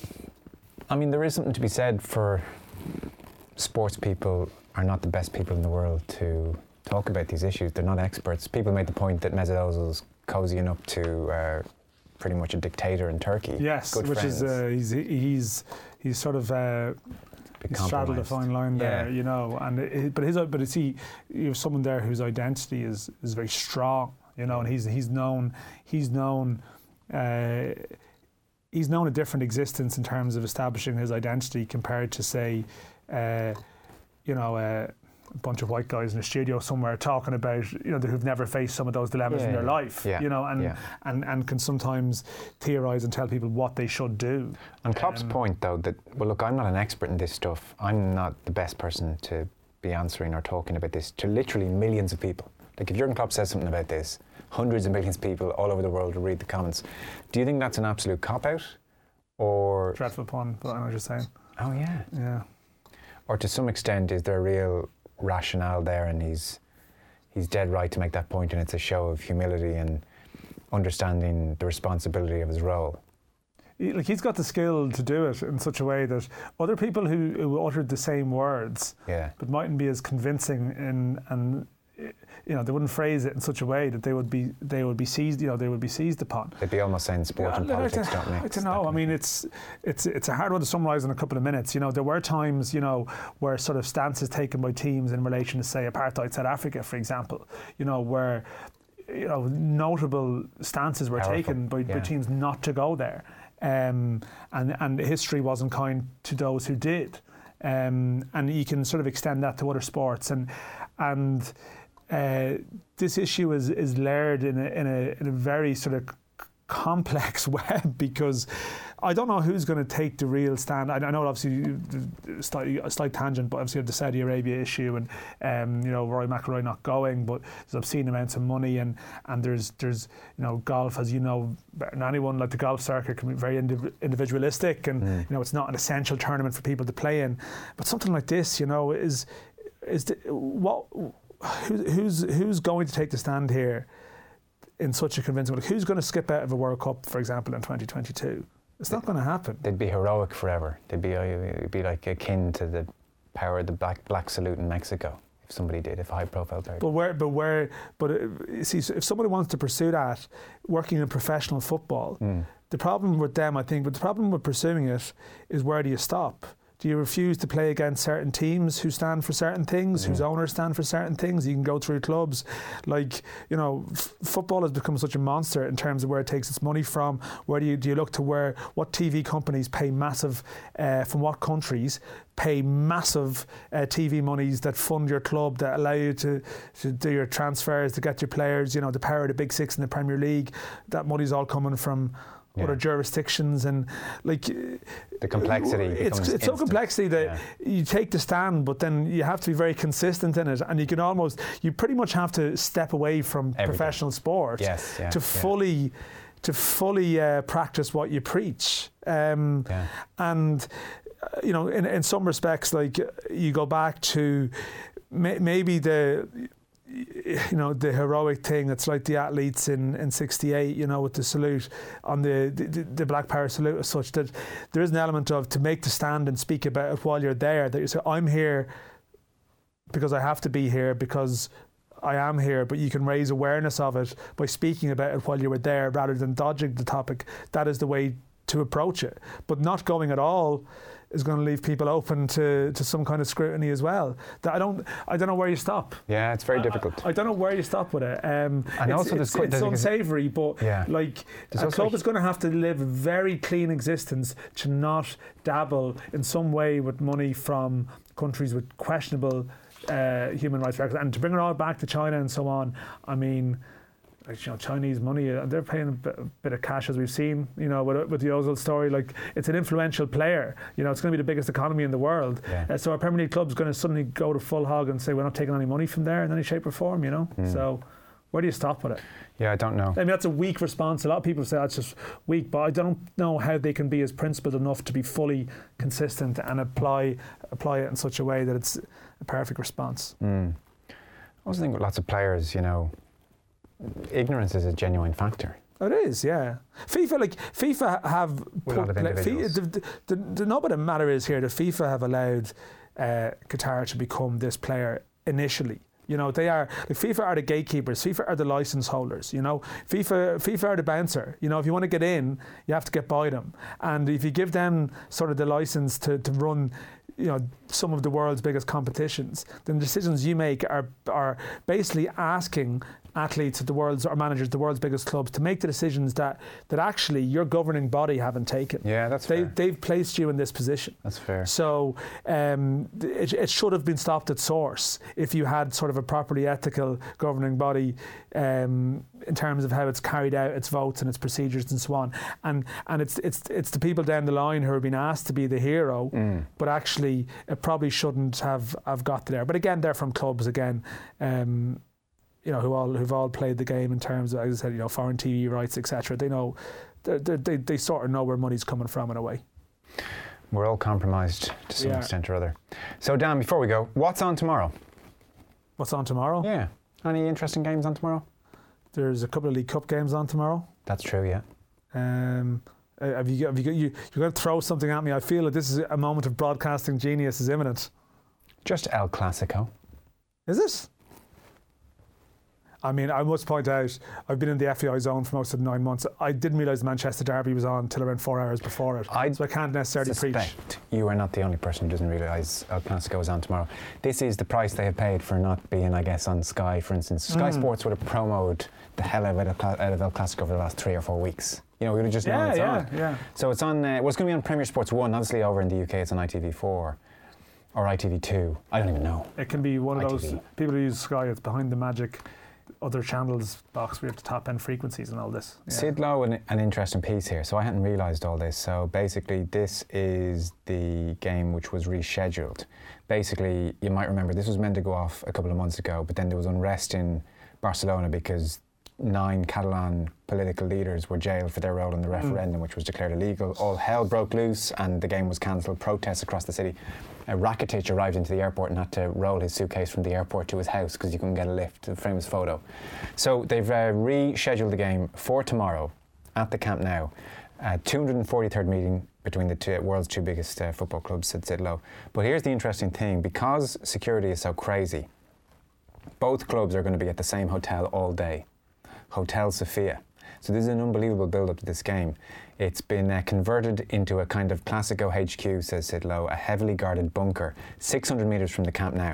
I mean, there is something to be said for sports people are not the best people in the world to talk about these issues. They're not experts. People made the point that Mesut Ozil's cozying up to uh, pretty much a dictator in Turkey. Yes, Good which friends. is uh, he's he's he's sort of uh, he's straddled a fine line there, yeah. you know. And it, but his but it's he you have someone there whose identity is is very strong, you know, and he's he's known he's known. Uh, He's known a different existence in terms of establishing his identity compared to, say, uh, you know, uh, a bunch of white guys in a studio somewhere talking about, you know, who've never faced some of those dilemmas yeah, in their life, yeah, you know, and, yeah. and and can sometimes theorise and tell people what they should do. And Klopp's um, point, though, that, well, look, I'm not an expert in this stuff. I'm not the best person to be answering or talking about this to literally millions of people. Like, if Jurgen Klopp says something about this, hundreds of millions of people all over the world will read the comments. Do you think that's an absolute cop-out? Or dreadful pun, but I know what you're saying. Oh, yeah. Yeah. Or to some extent, is there a real rationale there, and he's he's dead right to make that point, and it's a show of humility and understanding the responsibility of his role? He, like, he's got the skill to do it in such a way that other people who, who uttered the same words yeah. but mightn't be as convincing in and you know, they wouldn't phrase it in such a way that they would be they would be seized, you know, they would be seized upon. They'd be almost saying sport yeah, and politics I, don't mix. I don't know. I mean, it's it's it's a hard one to summarise in a couple of minutes. You know, there were times, you know, where sort of stances taken by teams in relation to, say, apartheid South Africa, for example, you know, where, you know, notable stances were Powerful. taken by, yeah. by teams not to go there. Um, and, and history wasn't kind to those who did. Um, and you can sort of extend that to other sports. And and Uh, this issue is, is layered in a, in, a, in a very sort of c- complex web, because I don't know who's going to take the real stand. I, I know obviously a slight, a slight tangent, but obviously the Saudi Arabia issue and um, you know Rory McIlroy not going, but there's obscene amounts of money and and there's there's you know golf, as you know better than anyone, like the golf circuit can be very indiv- individualistic and mm. you know it's not an essential tournament for people to play in. But something like this, you know, is is the, what who, who's who's going to take the stand here in such a convincing way? Like, who's going to skip out of a World Cup, for example, in twenty twenty-two? It's not going to happen. They'd be heroic forever. They'd be, uh, it'd be like akin to the power of the black black salute in Mexico. If somebody did, if a high-profile player. But where, but where, but uh, you see, if somebody wants to pursue that, working in professional football, mm. the problem with them, I think, but the problem with pursuing it is, where do you stop? Do you refuse to play against certain teams who stand for certain things, mm-hmm. whose owners stand for certain things? You can go through clubs. Like, you know, f- football has become such a monster in terms of where it takes its money from. Where do you do you look to where, what T V companies pay massive, uh, from what countries, pay massive uh, T V monies that fund your club, that allow you to, to do your transfers, to get your players, you know, the power of the Big Six in the Premier League. That money's all coming from yeah. other jurisdictions, and like the complexity it's, it's so complexity that yeah. you take the stand, but then you have to be very consistent in it, and you can almost you pretty much have to step away from Everything. professional sport yes, yeah, to yeah. fully to fully uh, practice what you preach, um, yeah. and uh, you know in, in some respects, like you go back to may, maybe the you know the heroic thing. It's like the athletes in, in sixty-eight, you know, with the salute on the, the the Black Power salute, as such, that there is an element of to make the stand and speak about it while you're there, that you say, I'm here because I have to be here, because I am here, but you can raise awareness of it by speaking about it while you were there rather than dodging the topic. That is the way to approach it. But not going at all is going to leave people open to, to some kind of scrutiny as well. That I don't I don't know where you stop. Yeah, it's very I, difficult. I, I don't know where you stop with it. Um, and it's, also it's, there's, it's there's unsavoury, but yeah. like there's a club is going to have to live a very clean existence to not dabble in some way with money from countries with questionable uh, human rights records. And to bring it all back to China and so on, I mean, like, you know, Chinese money, uh, they're paying a bit, a bit of cash, as we've seen, you know, with, with the Ozil story. Like, it's an influential player, you know, it's going to be the biggest economy in the world. Yeah. Uh, so our Premier League club's going to suddenly go to full hog and say we're not taking any money from there in any shape or form, you know. Mm. So where do you stop with it? Yeah, I don't know. I mean, that's a weak response. A lot of people say that's just weak, but I don't know how they can be as principled enough to be fully consistent and apply apply it in such a way that it's a perfect response. Mm. I also think with lots of players, you know, ignorance is a genuine factor. It is, yeah. FIFA, like FIFA, have put, a lot of individuals. FIFA, the, the, the nub of the matter is here that FIFA have allowed uh, Qatar to become this player initially. You know, they are like FIFA are the gatekeepers. FIFA are the license holders. You know, FIFA FIFA are the bouncer. You know, if you want to get in, you have to get by them. And if you give them sort of the license to, to run, you know, some of the world's biggest competitions, then the decisions you make are are basically asking athletes at the world's or managers the world's biggest clubs to make the decisions that that actually your governing body haven't taken. Yeah, that's they, fair. They've placed you in this position. That's fair. So um, it, it should have been stopped at source if you had sort of a properly ethical governing body um, in terms of how it's carried out, its votes and its procedures and so on. And and it's it's it's the people down the line who are being asked to be the hero, mm. but actually it probably shouldn't have, have got there. But again, they're from clubs again. Um, you know, who all who've all played the game in terms of, as I said, you know, foreign T V rights, et cetera. They know, they they they sort of know where money's coming from in a way. We're all compromised to some yeah. extent or other. So, Dan, before we go, what's on tomorrow? What's on tomorrow? Yeah. Any interesting games on tomorrow? There's a couple of League Cup games on tomorrow. That's true, yeah. Um, uh, have you have you you you're going to throw something at me? I feel that this is a moment of broadcasting genius is imminent. Just El Clasico. Is it? I mean, I must point out, I've been in the F A I zone for most of the nine months. I didn't realise the Manchester Derby was on until around four hours before it. I so I can't necessarily preach. You are not the only person who doesn't realise El Clasico is on tomorrow. This is the price they have paid for not being, I guess, on Sky, for instance. Sky mm. Sports would have promoted the hell out of, out of El Clasico for the last three or four weeks. You know, we would have just known yeah, it's yeah, on. Yeah. So it's on, uh, well, it's going to be on Premier Sports one. Obviously, over in the U K, it's on I T V four. Or I T V two. I don't even know. It can be one of I T V. those people who use Sky. It's behind the magic other channels box. We have the top end frequencies and all this. Yeah. Sid Lowe, an, an interesting piece here. So I hadn't realised all this. So basically, this is the game which was rescheduled. Basically, you might remember this was meant to go off a couple of months ago, but then there was unrest in Barcelona because nine Catalan political leaders were jailed for their role in the referendum, mm. which was declared illegal. All hell broke loose and the game was cancelled. Protests across the city. Uh, Rakitic arrived into the airport and had to roll his suitcase from the airport to his house because you couldn't get a lift. A famous photo. So they've uh, rescheduled the game for tomorrow at the Camp Nou. Uh, two hundred forty-third meeting between the two world's two biggest uh, football clubs, said Sid Lowe. But here's the interesting thing: because security is so crazy, both clubs are going to be at the same hotel all day, Hotel Sofia. So this is an unbelievable build-up to this game. It's been uh, converted into a kind of Classico H Q, says Sid Lowe, a heavily guarded bunker, six hundred metres from the Camp Nou.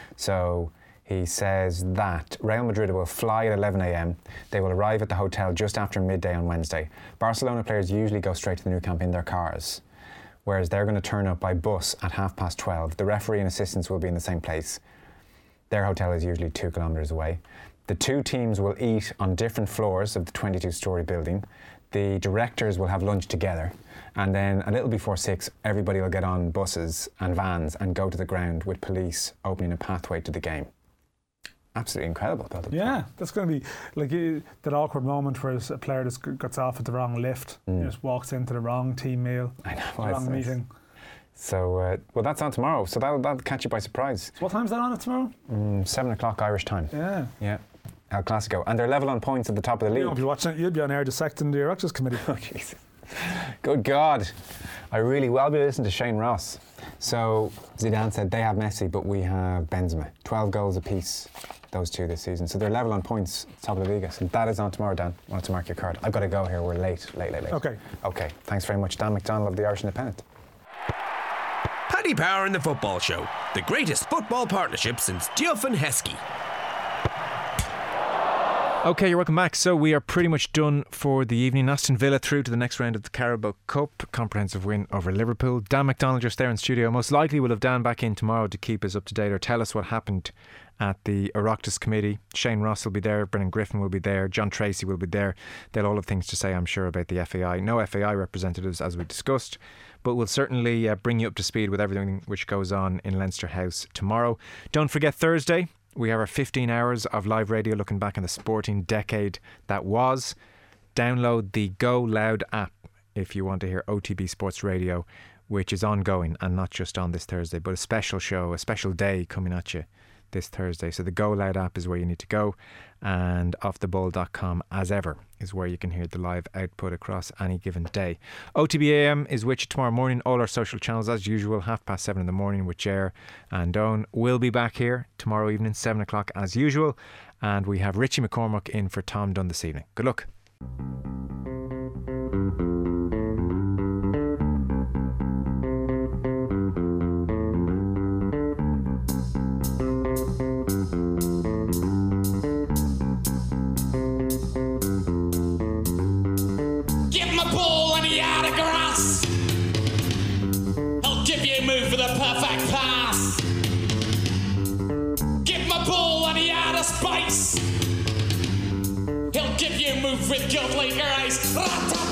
So he says that Real Madrid will fly at eleven a.m. They will arrive at the hotel just after midday on Wednesday. Barcelona players usually go straight to the Nou Camp in their cars, whereas they're going to turn up by bus at half past twelve. The referee and assistants will be in the same place. Their hotel is usually two kilometres away. The two teams will eat on different floors of the twenty-two storey building. The directors will have lunch together, and then a little before six, everybody will get on buses and vans and go to the ground with police opening a pathway to the game. Absolutely incredible. Yeah, that's going to be like uh, that awkward moment where a player just gets off at the wrong lift, mm. just walks into the wrong team meal, I know, the wrong meeting. So, uh, well, that's on tomorrow. So that'll, that'll catch you by surprise. So what time's that on it tomorrow? Mm, seven o'clock Irish time. Yeah. Yeah. El Clasico. And they're level on points at the top of the league. You'll be watching it. You'll be on air dissecting the Erectors Committee. Oh, Jesus. Good God. I really will be listening to Shane Ross. So Zidane said they have Messi, but we have Benzema. twelve goals apiece, those two this season. So they're level on points, top of the league. So that is on tomorrow, Dan. I wanted to mark your card. I've got to go here. We're late, late, late, late. Okay. Okay. Thanks very much, Dan McDonald of the Irish Independent. Paddy Power and the Football Show, the greatest football partnership since Duff and Heskey. Okay, you're welcome back. So we are pretty much done for the evening. Aston Villa through to the next round of the Carabao Cup. Comprehensive win over Liverpool. Dan McDonald just there in studio. Most likely we'll have Dan back in tomorrow to keep us up to date or tell us what happened at the Oireachtas Committee. Shane Ross will be there. Brennan Griffin will be there. John Tracy will be there. They'll all have things to say, I'm sure, about the F A I. No F A I representatives, as we discussed, but we'll certainly uh, bring you up to speed with everything which goes on in Leinster House tomorrow. Don't forget Thursday. We have our fifteen hours of live radio looking back on the sporting decade that was. Download the Go Loud app if you want to hear O T B Sports Radio, which is ongoing and not just on this Thursday, but a special show, a special day coming at you this Thursday. So the Go Loud app is where you need to go, and off the ball dot com, as ever, is where you can hear the live output across any given day. O T B A M is with you tomorrow morning. All our social channels as usual, half past seven in the morning with Ger and Owen. We'll be back here tomorrow evening, seven o'clock as usual, and we have Richie McCormack in for Tom Dunn this evening. Good luck. Move for the perfect pass. Give him a ball and he out of space. He'll give you move with godly grace.